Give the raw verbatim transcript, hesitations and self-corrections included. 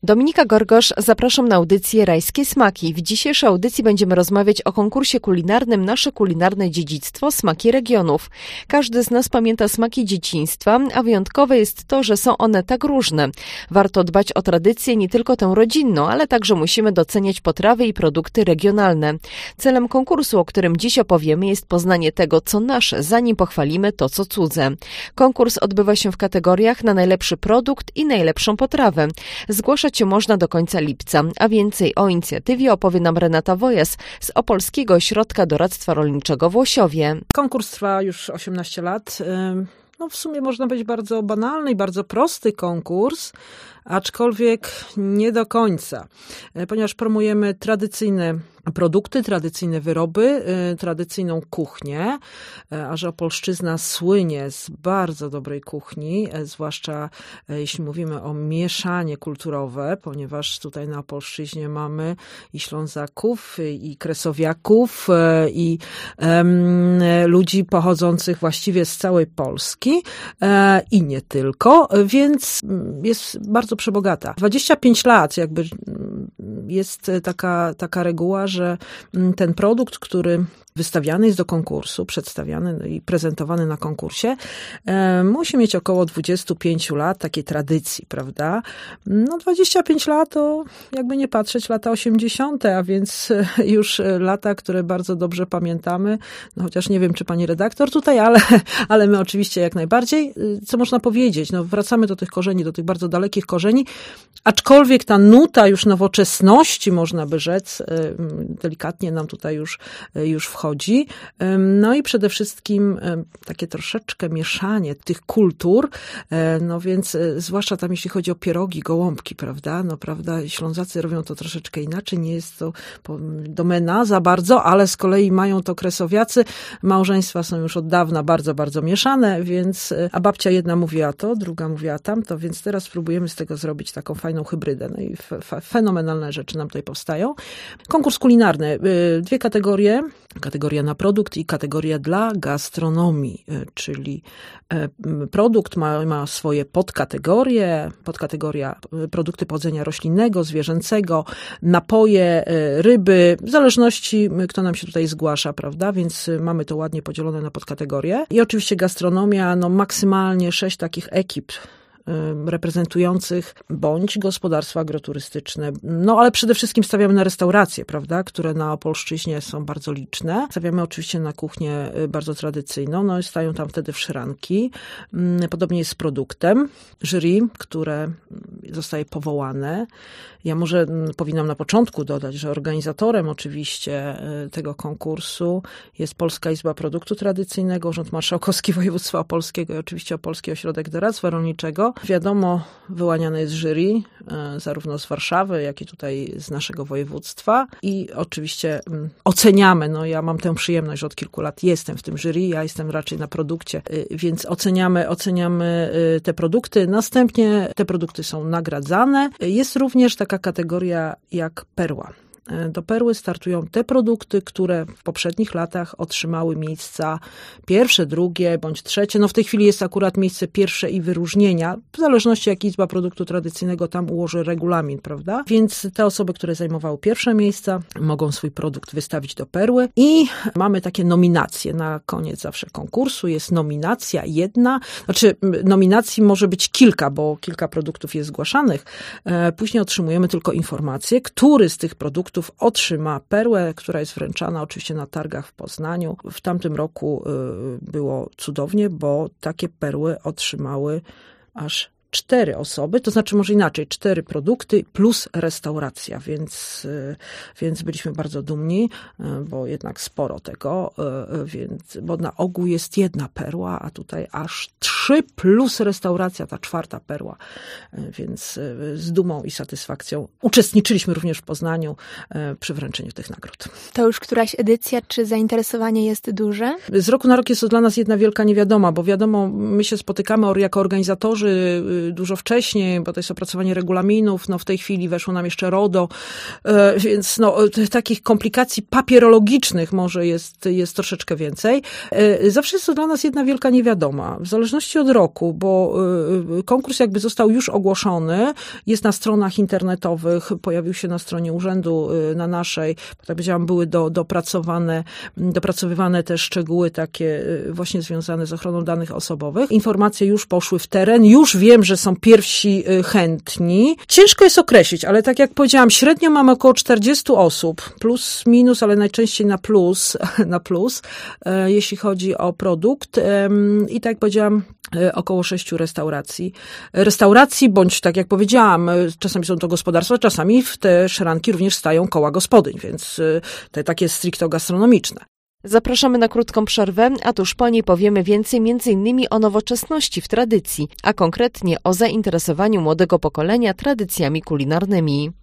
Dominika Gorgosz, zapraszam na audycję Rajskie Smaki. W dzisiejszej audycji będziemy rozmawiać o konkursie kulinarnym Nasze kulinarne dziedzictwo – Smaki regionów. Każdy z nas pamięta smaki dzieciństwa, a wyjątkowe jest to, że są one tak różne. Warto dbać o tradycję nie tylko tę rodzinną, ale także musimy doceniać potrawy i produkty regionalne. Celem konkursu, o którym dziś opowiemy, jest poznanie tego, co nasze, zanim pochwalimy to, co cudze. Konkurs odbywa się w kategoriach na najlepszy produkt i najlepszą potrawę. Zgłaszać się można do końca lipca, a więcej o inicjatywie opowie nam Renata Wojas z Opolskiego Ośrodka Doradztwa Rolniczego w Łosiowie. Konkurs trwa już osiemnaście lat. No w sumie można powiedzieć bardzo banalny i bardzo prosty konkurs, aczkolwiek nie do końca, ponieważ promujemy tradycyjne produkty, tradycyjne wyroby, tradycyjną kuchnię, a że Opolszczyzna słynie z bardzo dobrej kuchni, zwłaszcza jeśli mówimy o mieszanie kulturowe, ponieważ tutaj na Opolszczyźnie mamy i Ślązaków, i Kresowiaków, i um, ludzi pochodzących właściwie z całej Polski i nie tylko, więc jest bardzo przebogata. dwadzieścia pięć lat jakby jest taka, taka reguła, że ten produkt, który wystawiany jest do konkursu, przedstawiany i prezentowany na konkursie, e, musi mieć około dwadzieścia pięć lat takiej tradycji, prawda? No dwadzieścia pięć lat to jakby nie patrzeć lata osiemdziesiąte, a więc już lata, które bardzo dobrze pamiętamy, no chociaż nie wiem, czy pani redaktor tutaj, ale, ale my oczywiście jak najbardziej. Co można powiedzieć? No wracamy do tych korzeni, do tych bardzo dalekich korzeni, aczkolwiek ta nuta już nowoczesności, można by rzec, delikatnie nam tutaj już, już wchodzi. Chodzi. No i przede wszystkim takie troszeczkę mieszanie tych kultur, no więc zwłaszcza tam jeśli chodzi o pierogi, gołąbki, prawda, no prawda, Ślązacy robią to troszeczkę inaczej, nie jest to domena za bardzo, ale z kolei mają to Kresowiacy, małżeństwa są już od dawna bardzo, bardzo mieszane, więc, a babcia jedna mówiła to, druga mówiła tamto, więc teraz próbujemy z tego zrobić taką fajną hybrydę, no i fenomenalne rzeczy nam tutaj powstają. Konkurs kulinarny, dwie kategorie, kategoria na produkt i kategoria dla gastronomii, czyli produkt ma, ma swoje podkategorie, podkategoria produkty pochodzenia roślinnego, zwierzęcego, napoje, ryby, w zależności kto nam się tutaj zgłasza, prawda, więc mamy to ładnie podzielone na podkategorie. I oczywiście gastronomia, no maksymalnie sześć takich ekip reprezentujących bądź gospodarstwa agroturystyczne. No ale przede wszystkim stawiamy na restauracje, prawda, które na Opolszczyźnie są bardzo liczne. Stawiamy oczywiście na kuchnię bardzo tradycyjną, no i stają tam wtedy wszranki. Podobnie jest z produktem. Jury, które zostaje powołane. Ja może powinnam na początku dodać, że organizatorem oczywiście tego konkursu jest Polska Izba Produktu Tradycyjnego, Urząd Marszałkowski Województwa Opolskiego i oczywiście Opolski Ośrodek Doradztwa Rolniczego. Wiadomo, wyłaniane jest jury, zarówno z Warszawy, jak i tutaj z naszego województwa i oczywiście oceniamy, no ja mam tę przyjemność, że od kilku lat jestem w tym jury, ja jestem raczej na produkcie, więc oceniamy, oceniamy te produkty. Następnie te produkty są nagradzane. Jest również taka kategoria jak perła. Do perły startują te produkty, które w poprzednich latach otrzymały miejsca pierwsze, drugie bądź trzecie. No w tej chwili jest akurat miejsce pierwsze i wyróżnienia, w zależności jak Izba Produktu Tradycyjnego tam ułoży regulamin, prawda? Więc te osoby, które zajmowały pierwsze miejsca, mogą swój produkt wystawić do perły i mamy takie nominacje. Na koniec zawsze konkursu jest nominacja jedna, znaczy nominacji może być kilka, bo kilka produktów jest zgłaszanych. Później otrzymujemy tylko informację, który z tych produktów otrzyma perłę, która jest wręczana oczywiście na targach w Poznaniu. W tamtym roku było cudownie, bo takie perły otrzymały aż cztery osoby, to znaczy może inaczej, cztery produkty plus restauracja, więc, więc byliśmy bardzo dumni, bo jednak sporo tego, więc, bo na ogół jest jedna perła, a tutaj aż trzy plus restauracja, ta czwarta perła, więc z dumą i satysfakcją uczestniczyliśmy również w Poznaniu przy wręczeniu tych nagród. To już któraś edycja, czy zainteresowanie jest duże? Z roku na rok jest to dla nas jedna wielka niewiadoma, bo wiadomo, my się spotykamy jako organizatorzy dużo wcześniej, bo to jest opracowanie regulaminów, no w tej chwili weszło nam jeszcze RODO, więc no takich komplikacji papierologicznych może jest, jest troszeczkę więcej. Zawsze jest to dla nas jedna wielka niewiadoma. W zależności właściwie od roku, bo konkurs jakby został już ogłoszony, jest na stronach internetowych, pojawił się na stronie urzędu, na naszej, bo tak powiedziałam, były do, dopracowane, dopracowywane te szczegóły takie właśnie związane z ochroną danych osobowych. Informacje już poszły w teren, już wiem, że są pierwsi chętni. Ciężko jest określić, ale tak jak powiedziałam, średnio mamy około czterdzieści osób, plus minus, ale najczęściej na plus, na plus, jeśli chodzi o produkt. I tak jak powiedziałam, około sześciu restauracji. Restauracji, bądź tak jak powiedziałam, czasami są to gospodarstwa, czasami w te szranki również stają koła gospodyń, więc te takie stricte gastronomiczne. Zapraszamy na krótką przerwę, a tuż po niej powiemy więcej między innymi o nowoczesności w tradycji, a konkretnie o zainteresowaniu młodego pokolenia tradycjami kulinarnymi.